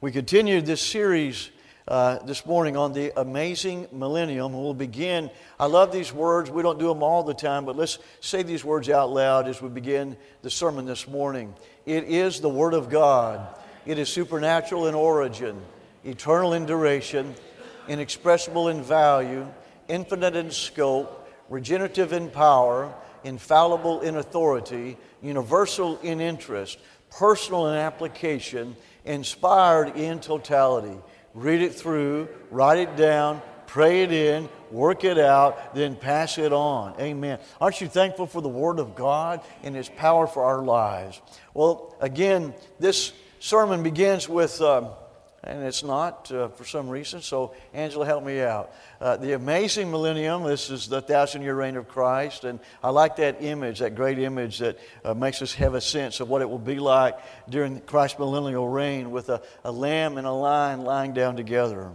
We continued this series this morning on the amazing millennium. We'll begin. I love these words. We don't do them all the time, but let's say these words out loud as we begin the sermon this morning. It is the Word of God. It is supernatural in origin, eternal in duration, inexpressible in value, infinite in scope, regenerative in power, infallible in authority, universal in interest, personal in application, inspired in totality. Read it through, write it down, pray it in, work it out, then pass it on. Amen. Aren't you thankful for the Word of God and His power for our lives? Well, again, this sermon begins with, and it's not for some reason, so Angela, help me out. The amazing millennium, this is the 1,000-year reign of Christ, and I like that image, that great image that makes us have a sense of what it will be like during Christ's millennial reign with a lamb and a lion lying down together.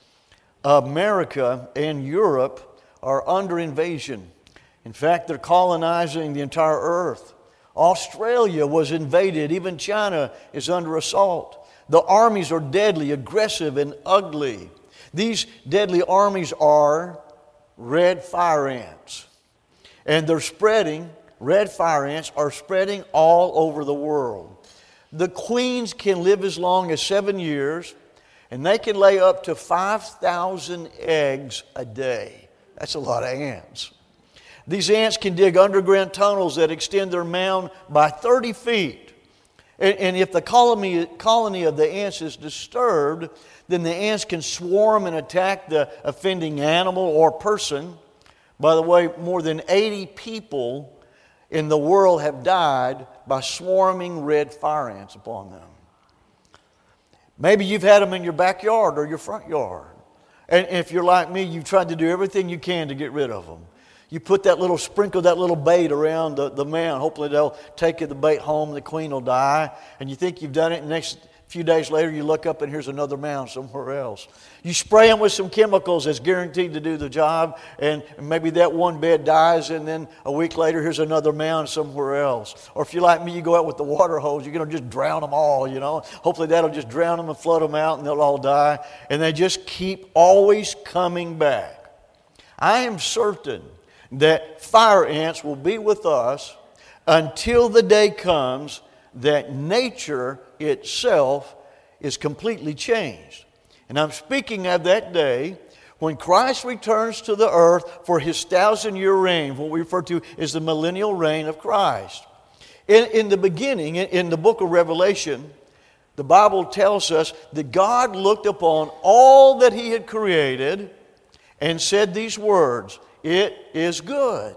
America and Europe are under invasion. In fact, they're colonizing the entire earth. Australia was invaded. Even China is under assault. The armies are deadly, aggressive, and ugly. These deadly armies are red fire ants. And they're spreading, red fire ants are spreading all over the world. The queens can live as long as 7 years, and they can lay up to 5,000 eggs a day. That's a lot of ants. These ants can dig underground tunnels that extend their mound by 30 feet. And if the colony of the ants is disturbed, then the ants can swarm and attack the offending animal or person. By the way, more than 80 people in the world have died by swarming red fire ants upon them. Maybe you've had them in your backyard or your front yard. And if you're like me, you've tried to do everything you can to get rid of them. You sprinkle that little bait around the mound. Hopefully they'll take the bait home, the queen will die. And you think you've done it, and the next few days later you look up and here's another mound somewhere else. You spray them with some chemicals that's guaranteed to do the job, and maybe that one bed dies, and then a week later here's another mound somewhere else. Or if you're like me, you go out with the water hose, you're going to just drown them all, Hopefully that'll just drown them and flood them out and they'll all die. And they just keep always coming back. I am certain that fire ants will be with us until the day comes that nature itself is completely changed. And I'm speaking of that day when Christ returns to the earth for His 1,000-year reign, what we refer to as the millennial reign of Christ. In the beginning, in the book of Revelation, the Bible tells us that God looked upon all that He had created and said these words, "It is good."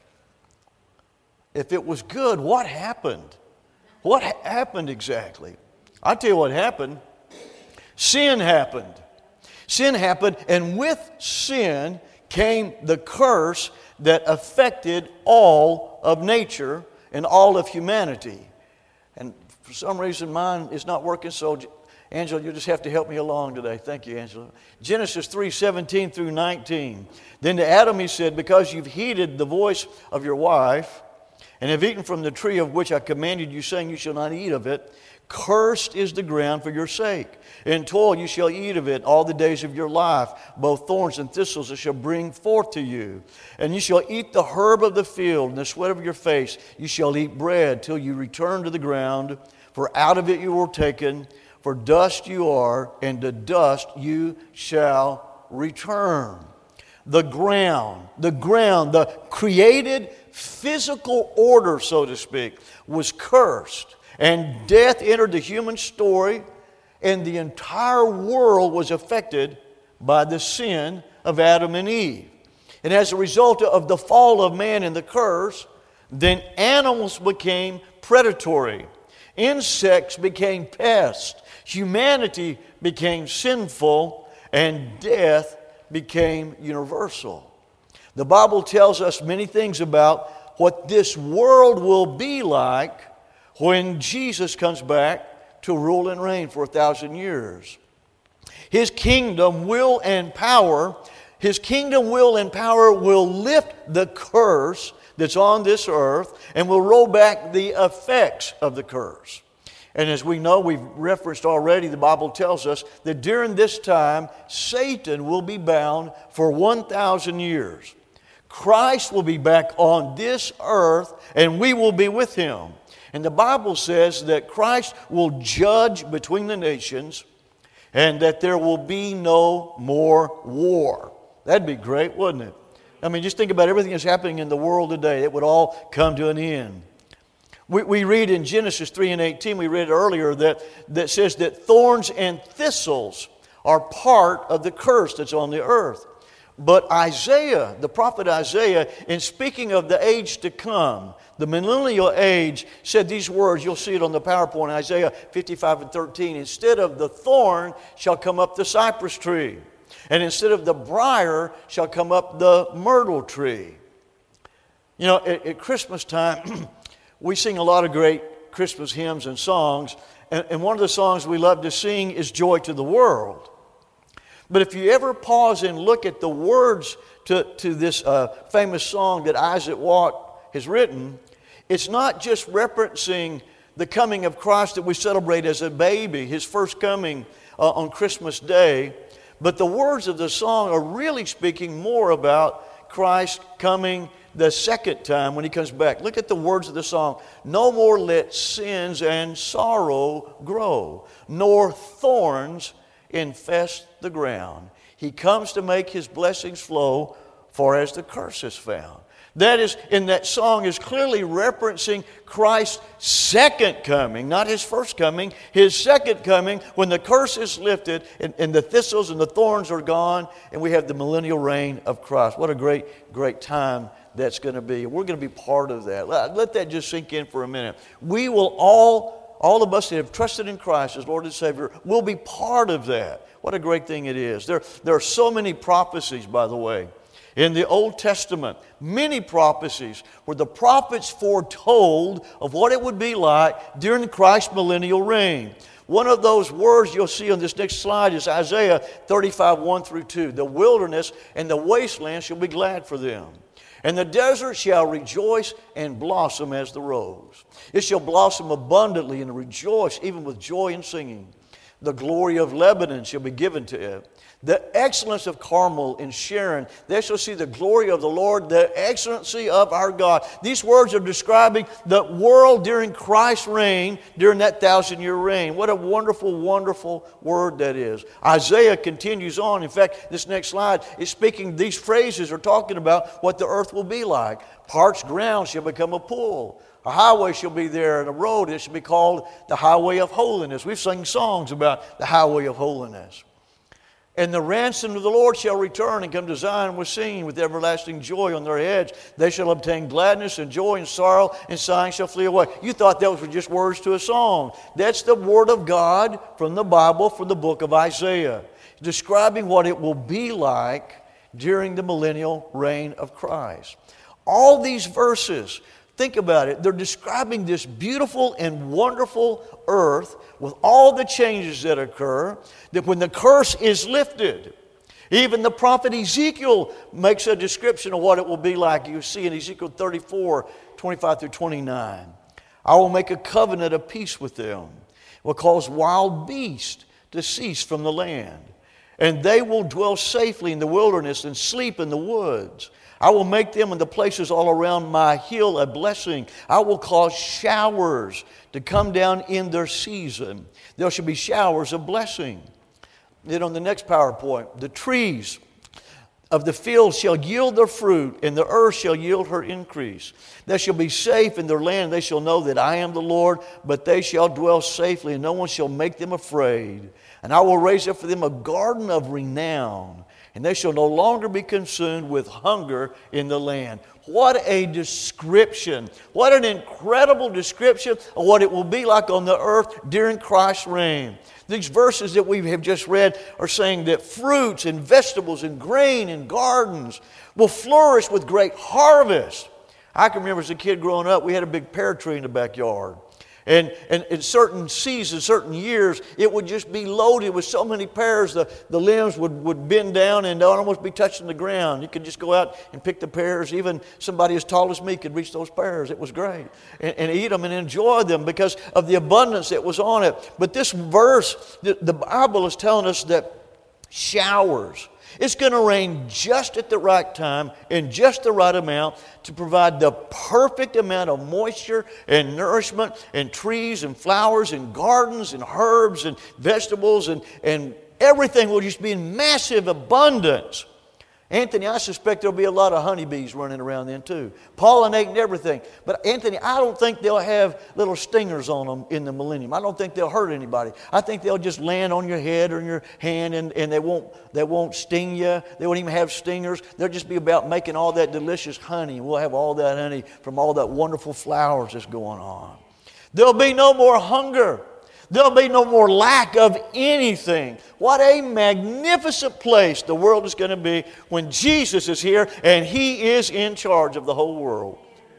If it was good, what happened? What happened exactly? I'll tell you what happened. Sin happened. Sin happened, and with sin came the curse that affected all of nature and all of humanity. And for some reason, mine is not working, so Angela, you'll just have to help me along today. Thank you, Angela. Genesis 3:17 through 19. Then to Adam He said, "Because you've heeded the voice of your wife, and have eaten from the tree of which I commanded you, saying, you shall not eat of it, cursed is the ground for your sake. In toil you shall eat of it all the days of your life. Both thorns and thistles it shall bring forth to you. And you shall eat the herb of the field, and the sweat of your face you shall eat bread, till you return to the ground. For out of it you were taken, for dust you are, and to dust you shall return." The ground, the created physical order, so to speak, was cursed. And death entered the human story, and the entire world was affected by the sin of Adam and Eve. And as a result of the fall of man and the curse, then animals became predatory. Insects became pests. Humanity became sinful, and death became universal. The Bible tells us many things about what this world will be like when Jesus comes back to rule and reign for 1,000 years. His kingdom will and power will lift the curse that's on this earth and will roll back the effects of the curse. And as we know, we've referenced already, the Bible tells us that during this time, Satan will be bound for 1,000 years. Christ will be back on this earth, and we will be with Him. And the Bible says that Christ will judge between the nations, and that there will be no more war. That'd be great, wouldn't it? I mean, just think about everything that's happening in the world today. It would all come to an end. We read in Genesis 3:18, we read earlier, that says that thorns and thistles are part of the curse that's on the earth. But Isaiah, the prophet Isaiah, in speaking of the age to come, the millennial age, said these words. You'll see it on the PowerPoint, Isaiah 55:13. Instead of the thorn shall come up the cypress tree, and instead of the briar shall come up the myrtle tree. You know, at Christmas time, we sing a lot of great Christmas hymns and songs, and one of the songs we love to sing is Joy to the World. But if you ever pause and look at the words to this famous song that Isaac Watt has written, it's not just referencing the coming of Christ that we celebrate as a baby, His first coming on Christmas Day, but the words of the song are really speaking more about Christ coming the second time when He comes back. Look at the words of the song. No more let sins and sorrow grow, nor thorns infest the ground. He comes to make His blessings flow, for as the curse is found. That is, in that song, is clearly referencing Christ's second coming, not His first coming, His second coming when the curse is lifted and the thistles and the thorns are gone and we have the millennial reign of Christ. What a great, great time that's going to be. We're going to be part of that. Let that just sink in for a minute. We will all of us that have trusted in Christ as Lord and Savior will be part of that. What a great thing it is. There are so many prophecies, by the way. In the Old Testament, many prophecies where the prophets foretold of what it would be like during Christ's millennial reign. One of those words you'll see on this next slide is Isaiah 35:1-2. The wilderness and the wasteland shall be glad for them, and the desert shall rejoice and blossom as the rose. It shall blossom abundantly and rejoice even with joy and singing. The glory of Lebanon shall be given to it. The excellence of Carmel and Sharon, they shall see the glory of the Lord, the excellency of our God. These words are describing the world during Christ's reign, during that 1,000-year reign. What a wonderful, wonderful word that is. Isaiah continues on. In fact, this next slide is speaking, these phrases are talking about what the earth will be like. Parched ground shall become a pool. A highway shall be there, and a road, it shall be called the highway of holiness. We've sung songs about the highway of holiness. And the ransom of the Lord shall return and come to Zion with singing, with everlasting joy on their heads. They shall obtain gladness and joy and sorrow, and sighing shall flee away. You thought those were just words to a song. That's the Word of God from the Bible, from the book of Isaiah, describing what it will be like during the millennial reign of Christ. All these verses, think about it, they're describing this beautiful and wonderful earth with all the changes that occur, that when the curse is lifted, even the prophet Ezekiel makes a description of what it will be like. You see in Ezekiel 34:25-29. I will make a covenant of peace with them, will cause wild beasts to cease from the land, and they will dwell safely in the wilderness and sleep in the woods. I will make them and the places all around my hill a blessing. I will cause showers to come down in their season. There shall be showers of blessing. Then on the next PowerPoint, the trees of the field shall yield their fruit, and the earth shall yield her increase. They shall be safe in their land. They shall know that I am the Lord, but they shall dwell safely, and no one shall make them afraid. And I will raise up for them a garden of renown, and they shall no longer be consumed with hunger in the land. What a description. What an incredible description of what it will be like on the earth during Christ's reign. These verses that we have just read are saying that fruits and vegetables and grain and gardens will flourish with great harvest. I can remember as a kid growing up, we had a big pear tree in the backyard. And in certain seasons, certain years, it would just be loaded with so many pears, the limbs would bend down and almost be touching the ground. You could just go out and pick the pears. Even somebody as tall as me could reach those pears. It was great. And eat them and enjoy them because of the abundance that was on it. But this verse, the Bible is telling us that showers, it's going to rain just at the right time in just the right amount to provide the perfect amount of moisture and nourishment and trees and flowers and gardens and herbs and vegetables and everything will just be in massive abundance. Anthony, I suspect there'll be a lot of honeybees running around then too, pollinating everything. But Anthony, I don't think they'll have little stingers on them in the millennium. I don't think they'll hurt anybody. I think they'll just land on your head or in your hand and they won't sting you. They won't even have stingers. They'll just be about making all that delicious honey. We'll have all that honey from all that wonderful flowers that's going on. There'll be no more hunger. There'll be no more lack of anything. What a magnificent place the world is going to be when Jesus is here and He is in charge of the whole world.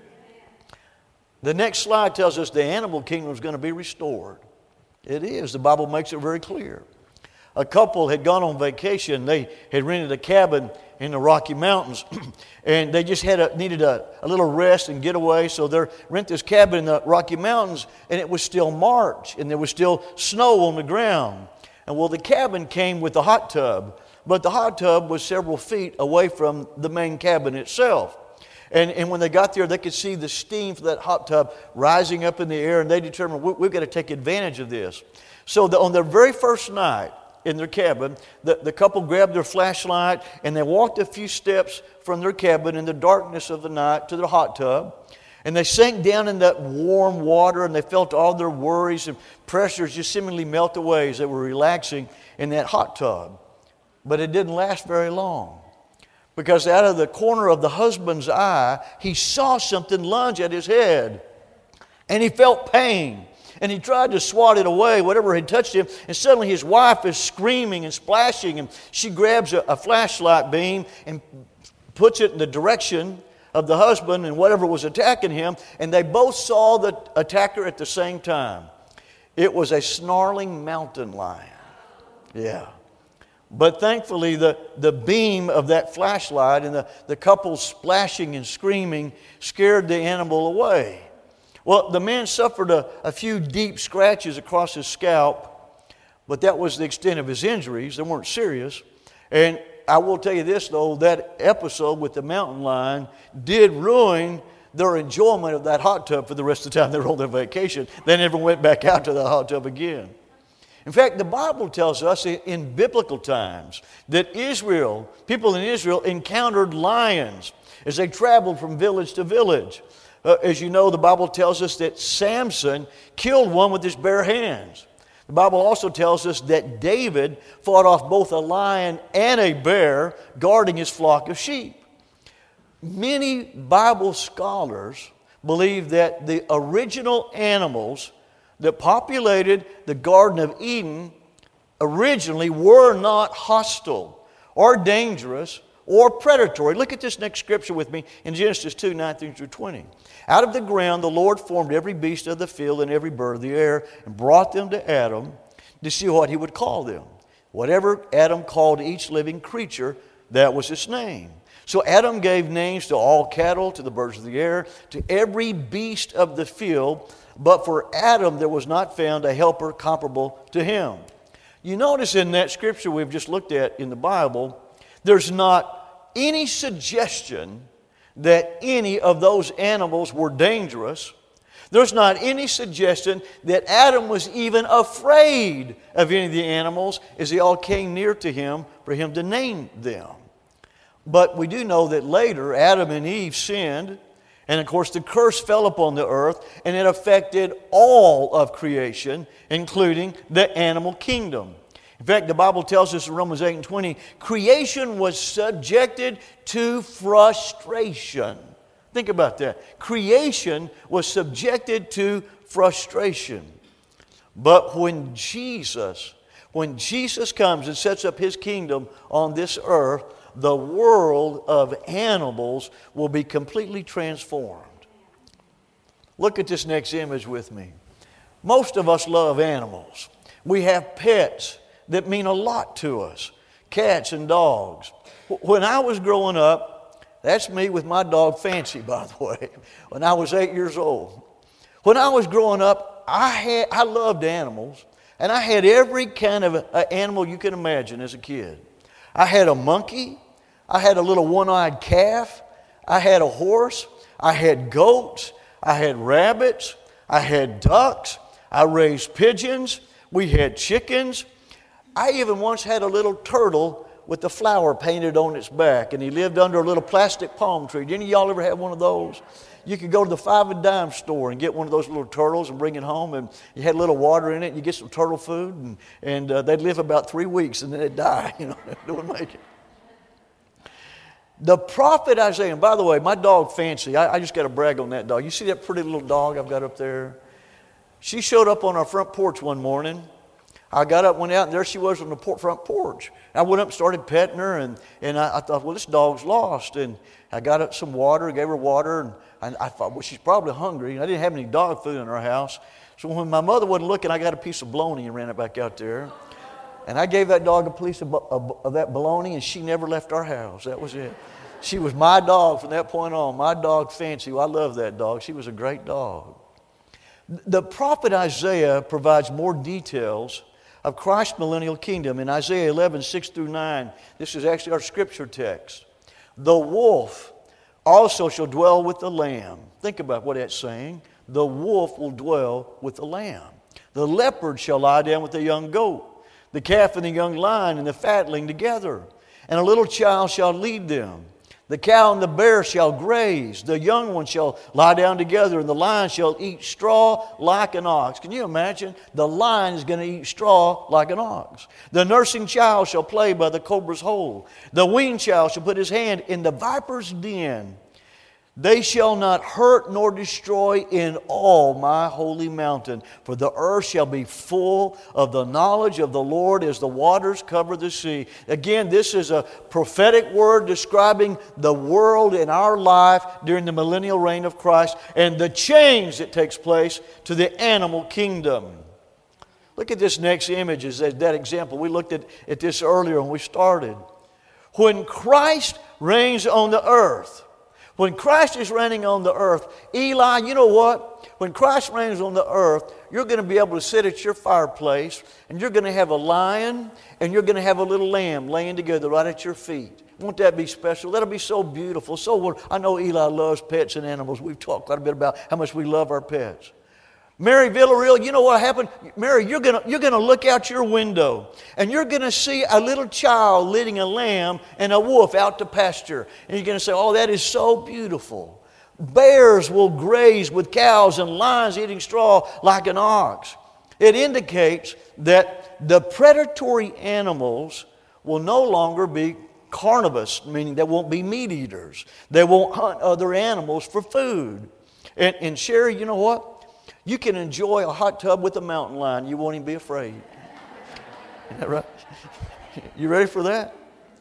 The next slide tells us the animal kingdom is going to be restored. It is. The Bible makes it very clear. A couple had gone on vacation. They had rented a cabin in the Rocky Mountains, and they just needed a little rest and get away. So they rent this cabin in the Rocky Mountains, and it was still March, and there was still snow on the ground. And well, the cabin came with a hot tub, but the hot tub was several feet away from the main cabin itself. And when they got there, they could see the steam from that hot tub rising up in the air, and they determined, we've got to take advantage of this. So on their very first night in their cabin, the couple grabbed their flashlight, and they walked a few steps from their cabin in the darkness of the night to their hot tub. And they sank down in that warm water, and they felt all their worries and pressures just seemingly melt away as they were relaxing in that hot tub. But it didn't last very long, because out of the corner of the husband's eye, he saw something lunge at his head, and he felt pain. And he tried to swat it away, whatever had touched him, and suddenly his wife is screaming and splashing, and she grabs a flashlight beam and puts it in the direction of the husband and whatever was attacking him, and they both saw the attacker at the same time. It was a snarling mountain lion. Yeah. But thankfully, the beam of that flashlight and the couple splashing and screaming scared the animal away. Well, the man suffered a few deep scratches across his scalp, but that was the extent of his injuries. They weren't serious. And I will tell you this, though, that episode with the mountain lion did ruin their enjoyment of that hot tub for the rest of the time they were on their vacation. They never went back out to the hot tub again. In fact, the Bible tells us in biblical times that people in Israel encountered lions as they traveled from village to village. As you know, the Bible tells us that Samson killed one with his bare hands. The Bible also tells us that David fought off both a lion and a bear guarding his flock of sheep. Many Bible scholars believe that the original animals that populated the Garden of Eden originally were not hostile or dangerous or predatory. Look at this next scripture with me in Genesis 2, 19 through 20. Out of the ground the Lord formed every beast of the field and every bird of the air and brought them to Adam to see what he would call them. Whatever Adam called each living creature, that was its name. So Adam gave names to all cattle, to the birds of the air, to every beast of the field, but for Adam there was not found a helper comparable to him. You notice in that scripture we've just looked at in the Bible, there's not any suggestion that any of those animals were dangerous. There's not any suggestion that Adam was even afraid of any of the animals as they all came near to him for him to name them. But we do know that later Adam and Eve sinned, and of course the curse fell upon the earth, and it affected all of creation, including the animal kingdom. In fact, the Bible tells us in Romans 8 and 20, creation was subjected to frustration. Think about that. Creation was subjected to frustration. But when Jesus comes and sets up His kingdom on this earth, the world of animals will be completely transformed. Look at this next image with me. Most of us love animals. We have pets that mean a lot to us. Cats and dogs. When I was growing up, that's me with my dog Fancy, by the way, when I was 8 years old. When I was growing up, I loved animals, and I had every kind of animal you can imagine as a kid. I had a monkey. I had a little one-eyed calf. I had a horse. I had goats. I had rabbits. I had ducks. I raised pigeons. We had chickens. I even once had a little turtle with the flower painted on its back, and he lived under a little plastic palm tree. Did any of y'all ever have one of those? You could go to the 5 and dime store and get one of those little turtles and bring it home, and you had a little water in it, and you get some turtle food, and they'd live about 3 weeks, and then they'd die. They wouldn't make it. The prophet Isaiah, and by the way, my dog Fancy, I just got to brag on that dog. You see that pretty little dog I've got up there? She showed up on our front porch one morning. I got up, went out, and there she was on the front porch. I went up and started petting her, and I thought, well, this dog's lost. And I got up some water, gave her water, and I thought, well, she's probably hungry. And I didn't have any dog food in our house. So when my mother wasn't looking, I got a piece of bologna and ran it back out there. And I gave that dog a piece of that bologna, and she never left our house. That was it. She was my dog from that point on. My dog Fancy. Well, I love that dog. She was a great dog. The prophet Isaiah provides more details of Christ's millennial kingdom in Isaiah 11, 6 through 9. This is actually our scripture text. The wolf also shall dwell with the lamb. Think about what that's saying. The wolf will dwell with the lamb. The leopard shall lie down with the young goat. The calf and the young lion and the fatling together. And a little child shall lead them. The cow and the bear shall graze. The young one shall lie down together, and the lion shall eat straw like an ox. Can you imagine? The lion is going to eat straw like an ox. The nursing child shall play by the cobra's hole. The weaned child shall put his hand in the viper's den. They shall not hurt nor destroy in all my holy mountain, for the earth shall be full of the knowledge of the Lord as the waters cover the sea. Again, this is a prophetic word describing the world in our life during the millennial reign of Christ and the change that takes place to the animal kingdom. Look at this next image as that example. We looked at this earlier when we started. When Christ reigns on the earth, when Christ is reigning on the earth, Eli, you know what? When Christ reigns on the earth, you're going to be able to sit at your fireplace, and you're going to have a lion, and you're going to have a little lamb laying together right at your feet. Won't that be special? That'll be so beautiful. I know Eli loves pets and animals. We've talked quite a bit about how much we love our pets. Mary Villarreal, you know what happened? Mary, you're gonna look out your window, and you're going to see a little child leading a lamb and a wolf out to pasture. And you're going to say, oh, that is so beautiful. Bears will graze with cows and lions eating straw like an ox. It indicates that the predatory animals will no longer be carnivorous, meaning they won't be meat eaters. They won't hunt other animals for food. And Sherry, you know what? You can enjoy a hot tub with a mountain lion. You won't even be afraid. Is that right? You ready for that?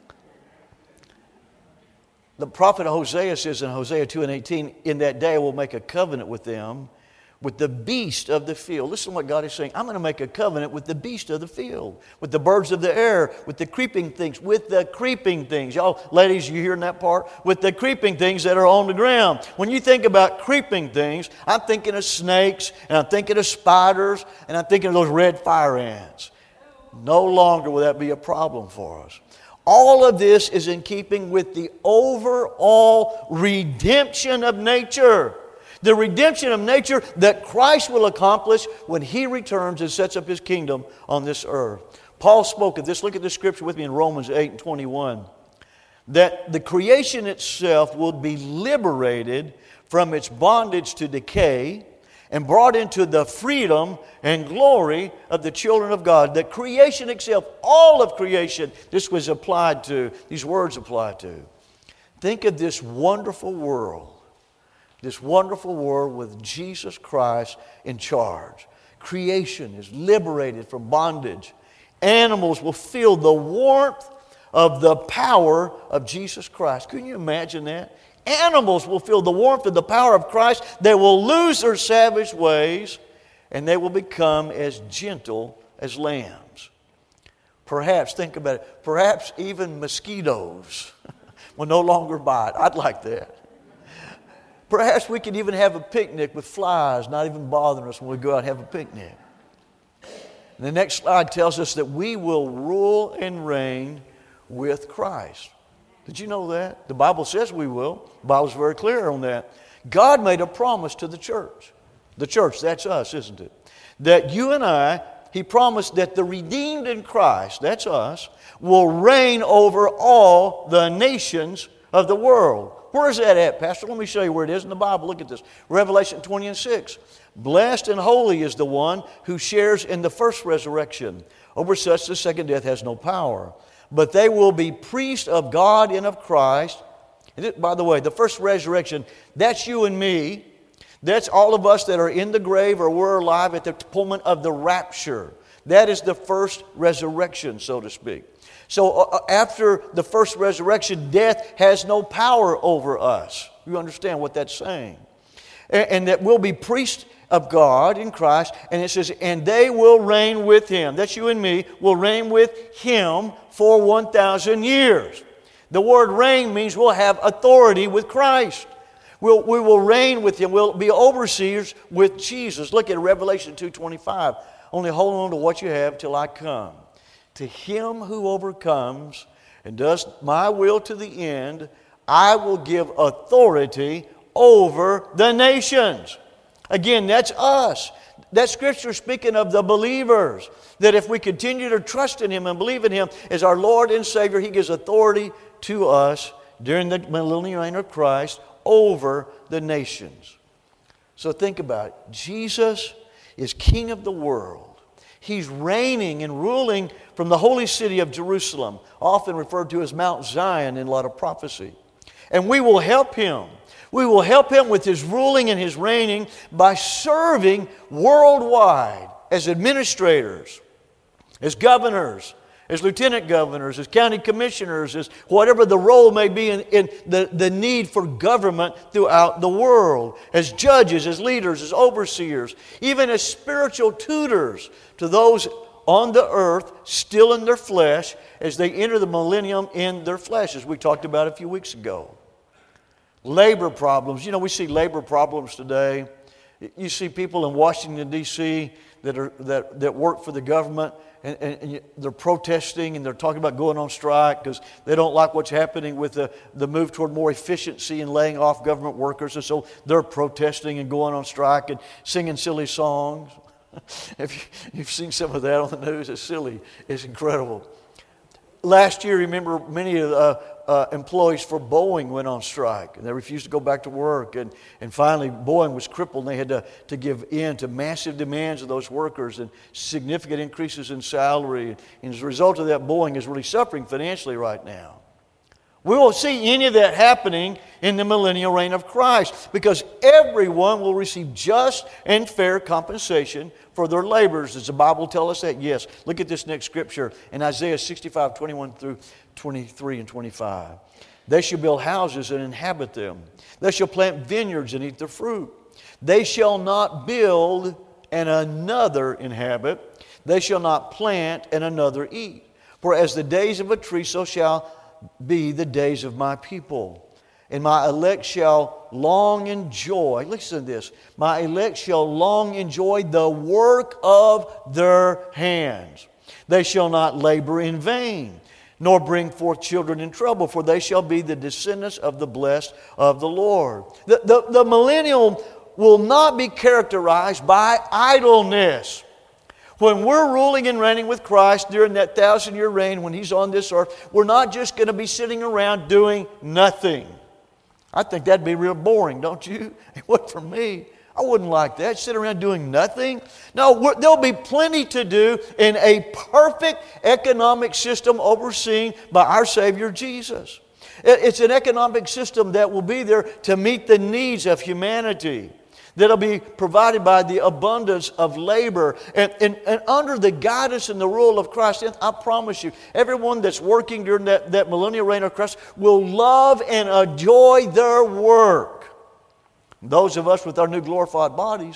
The prophet Hosea says in Hosea 2 and 18, in that day I will make a covenant with them, with the beast of the field. Listen to what God is saying. I'm going to make a covenant with the beast of the field, with the birds of the air, with the creeping things, with the creeping things. Y'all, ladies, you hearing that part? With the creeping things that are on the ground. When you think about creeping things, I'm thinking of snakes, and I'm thinking of spiders, and I'm thinking of those red fire ants. No longer will that be a problem for us. All of this is in keeping with the overall redemption of nature. The redemption of nature that Christ will accomplish when He returns and sets up His kingdom on this earth. Paul spoke of this. Look at this scripture with me in Romans 8 and 21. That the creation itself will be liberated from its bondage to decay and brought into the freedom and glory of the children of God. That creation itself, all of creation, this was applied to, these words apply to. Think of this wonderful world. This wonderful world with Jesus Christ in charge. Creation is liberated from bondage. Animals will feel the warmth of the power of Jesus Christ. Can you imagine that? Animals will feel the warmth of the power of Christ. They will lose their savage ways, and they will become as gentle as lambs. Perhaps, think about it, perhaps even mosquitoes will no longer bite. I'd like that. Perhaps we could even have a picnic with flies not even bothering us when we go out and have a picnic. And the next slide tells us that we will rule and reign with Christ. Did you know that? The Bible says we will. The Bible's very clear on that. God made a promise to the church. The church, that's us, isn't it? That you and I, He promised that the redeemed in Christ, that's us, will reign over all the nations of the world. Where is that at, Pastor? Let me show you where it is in the Bible. Look at this. Revelation 20:6. Blessed and holy is the one who shares in the first resurrection. Over such the second death has no power. But they will be priests of God and of Christ. And by the way, the first resurrection, that's you and me. That's all of us that are in the grave or we're alive at the moment of the rapture. That is the first resurrection, so to speak. So after the first resurrection, death has no power over us. You understand what that's saying? And that we'll be priests of God in Christ. And it says, and they will reign with Him. That's you and me. Will reign with Him for 1,000 years. The word reign means we'll have authority with Christ. We will reign with Him. We'll be overseers with Jesus. Look at Revelation 2:25. Only hold on to what you have till I come. To him who overcomes and does my will to the end, I will give authority over the nations. Again, that's us. That scripture is speaking of the believers. That if we continue to trust in Him and believe in Him as our Lord and Savior, He gives authority to us during the millennial reign of Christ over the nations. So think about it. Jesus is King of the world. He's reigning and ruling from the holy city of Jerusalem, often referred to as Mount Zion in a lot of prophecy. And we will help Him. We will help Him with His ruling and His reigning by serving worldwide as administrators, as governors, as lieutenant governors, as county commissioners, as whatever the role may be in the need for government throughout the world, as judges, as leaders, as overseers, even as spiritual tutors to those on the earth still in their flesh as they enter the millennium in their flesh, as we talked about a few weeks ago. Labor problems. You know, we see labor problems today. You see people in Washington, D.C. that work for the government, and they're protesting and they're talking about going on strike because they don't like what's happening with the move toward more efficiency and laying off government workers. And so they're protesting and going on strike and singing silly songs. If you've seen some of that on the news, it's silly. It's incredible. Last year, remember, many employees for Boeing went on strike, and they refused to go back to work. And finally, Boeing was crippled, and they had to give in to massive demands of those workers and significant increases in salary. And as a result of that, Boeing is really suffering financially right now. We won't see any of that happening in the millennial reign of Christ because everyone will receive just and fair compensation for their labors. Does the Bible tell us that? Yes. Look at this next scripture in Isaiah 65:21 through 23 and 25. They shall build houses and inhabit them. They shall plant vineyards and eat their fruit. They shall not build and another inhabit. They shall not plant and another eat. For as the days of a tree, so shall be the days of my people. And my elect shall long enjoy, listen to this, my elect shall long enjoy the work of their hands. They shall not labor in vain, nor bring forth children in trouble, for they shall be the descendants of the blessed of the Lord. The millennium will not be characterized by idleness. When we're ruling and reigning with Christ during that 1,000-year reign when He's on this earth, we're not just going to be sitting around doing nothing. I think that'd be real boring, don't you? It would for me. I wouldn't like that, sit around doing nothing. No, there'll be plenty to do in a perfect economic system overseen by our Savior Jesus. It's an economic system that will be there to meet the needs of humanity. That'll be provided by the abundance of labor. And under the guidance and the rule of Christ, and I promise you, everyone that's working during that millennial reign of Christ will love and enjoy their work. Those of us with our new glorified bodies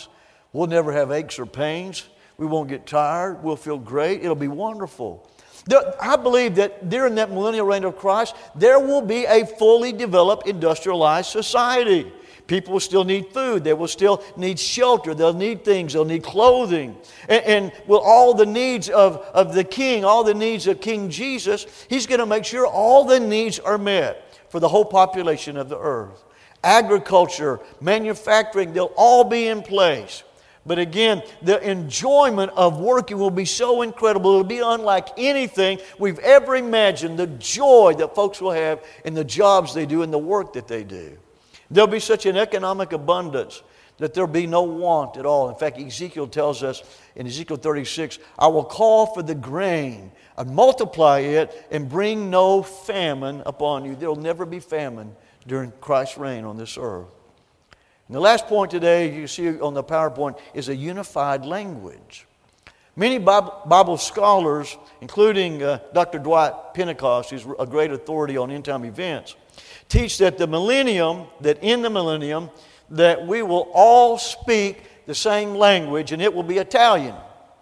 We'll never have aches or pains. We won't get tired. We'll feel great. It'll be wonderful. I believe that during that millennial reign of Christ, there will be a fully developed industrialized society. People will still need food. They will still need shelter. They'll need things. They'll need clothing. And will all the needs of the King, all the needs of King Jesus, He's going to make sure all the needs are met for the whole population of the earth. Agriculture, manufacturing, they'll all be in place. But again, the enjoyment of working will be so incredible. It'll be unlike anything we've ever imagined. The joy that folks will have in the jobs they do and the work that they do. There'll be such an economic abundance that there'll be no want at all. In fact, Ezekiel tells us in Ezekiel 36, I will call for the grain and multiply it and bring no famine upon you. There will never be famine during Christ's reign on this earth. And the last point today, you see on the PowerPoint, is a unified language. Many Bible scholars, including Dr. Dwight Pentecost, who's a great authority on end-time events, teach that in the millennium, that we will all speak the same language, and it will be Italian.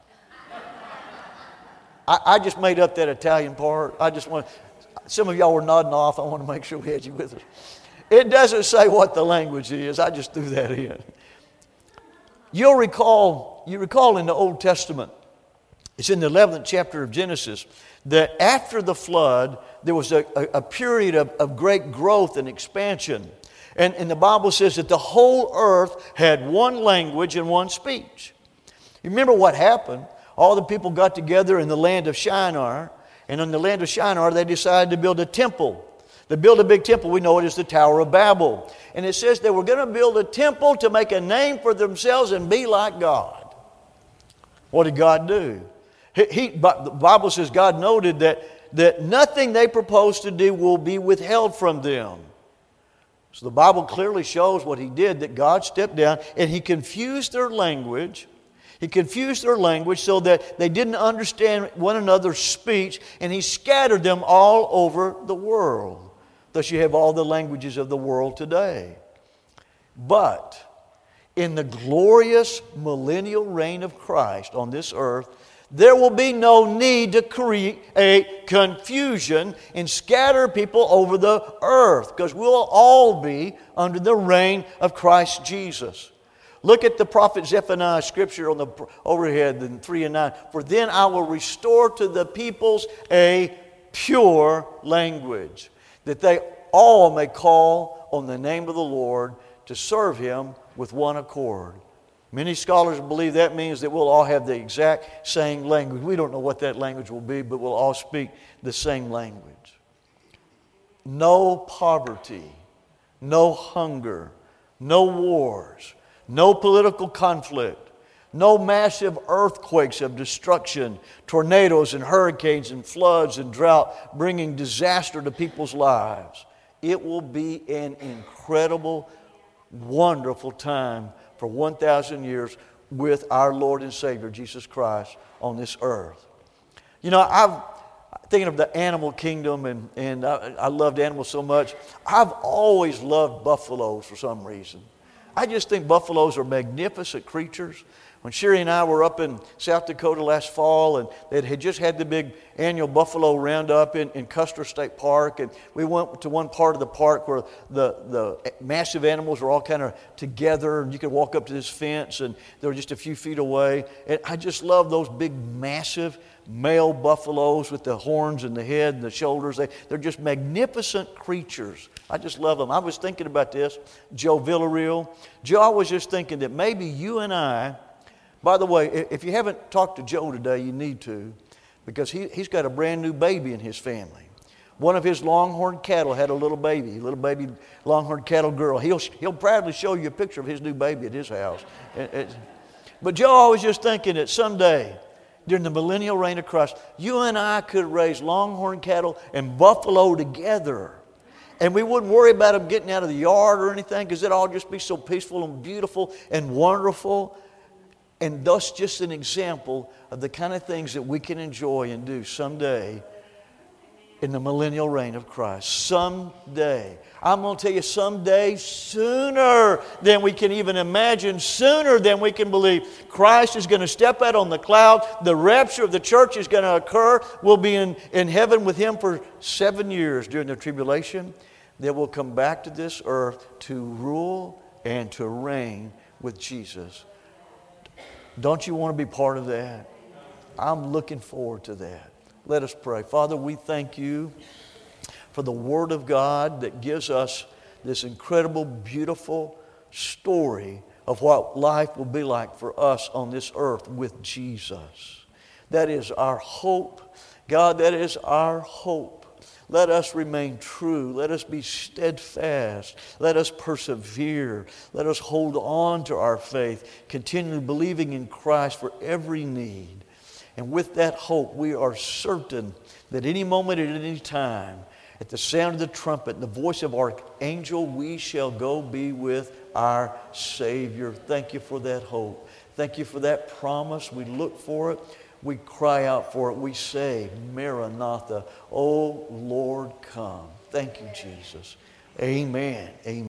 I just made up that Italian part. Some of y'all were nodding off. I want to make sure we had you with us. It doesn't say what the language is. I just threw that in. You recall in the Old Testament, it's in the 11th chapter of Genesis, that after the flood, there was a period of great growth and expansion. And the Bible says that the whole earth had one language and one speech. You remember what happened? All the people got together in the land of Shinar, and in the land of Shinar, they decided to build a temple. They built a big temple. We know it as the Tower of Babel. And it says they were going to build a temple to make a name for themselves and be like God. What did God do? The Bible says God noted that nothing they proposed to do will be withheld from them. So the Bible clearly shows what He did, that God stepped down and He confused their language. He confused their language so that they didn't understand one another's speech, and He scattered them all over the world. Thus you have all the languages of the world today. But in the glorious millennial reign of Christ on this earth, there will be no need to create confusion and scatter people over the earth, because we'll all be under the reign of Christ Jesus. Look at the prophet Zephaniah's scripture on the overhead in 3 and 9. For then I will restore to the peoples a pure language, that they all may call on the name of the Lord to serve Him with one accord. Many scholars believe that means that we'll all have the exact same language. We don't know what that language will be, but we'll all speak the same language. No poverty, no hunger, no wars, no political conflict, no massive earthquakes of destruction, tornadoes and hurricanes and floods and drought bringing disaster to people's lives. It will be an incredible, wonderful time for 1,000 years with our Lord and Savior, Jesus Christ, on this earth. You know, I'm thinking of the animal kingdom, and I loved animals so much. I've always loved buffaloes for some reason. I just think buffaloes are magnificent creatures. When Sherry and I were up in South Dakota last fall, and they had just had the big annual buffalo roundup in Custer State Park, and we went to one part of the park where the massive animals were all kind of together, and you could walk up to this fence, and they were just a few feet away. And I just love those big, massive male buffaloes with the horns and the head and the shoulders. They're just magnificent creatures. I just love them. I was thinking about this, Joe Villarreal. Joe, I was just thinking that maybe you and I, by the way, if you haven't talked to Joe today, you need to, because he's got a brand new baby in his family. One of his longhorn cattle had a little baby longhorn cattle girl. He'll proudly show you a picture of his new baby at his house. But Joe, I was just thinking that someday, during the millennial reign of Christ, you and I could raise longhorn cattle and buffalo together. And we wouldn't worry about them getting out of the yard or anything, because it'd all just be so peaceful and beautiful and wonderful. And thus just an example of the kind of things that we can enjoy and do someday in the millennial reign of Christ. Someday. I'm going to tell you, someday, sooner than we can even imagine, sooner than we can believe. Christ is going to step out on the cloud. The rapture of the church is going to occur. We'll be in heaven with Him for 7 years during the tribulation. Then we'll come back to this earth to rule and to reign with Jesus. Don't you want to be part of that? I'm looking forward to that. Let us pray. Father, we thank You for the Word of God that gives us this incredible, beautiful story of what life will be like for us on this earth with Jesus. That is our hope. God, that is our hope. Let us remain true. Let us be steadfast. Let us persevere. Let us hold on to our faith, continue believing in Christ for every need. And with that hope, we are certain that any moment at any time, at the sound of the trumpet and the voice of our angel, we shall go be with our Savior. Thank You for that hope. Thank You for that promise. We look for it. We cry out for it. We say, Maranatha, O Lord, come. Thank You, Jesus. Amen. Amen.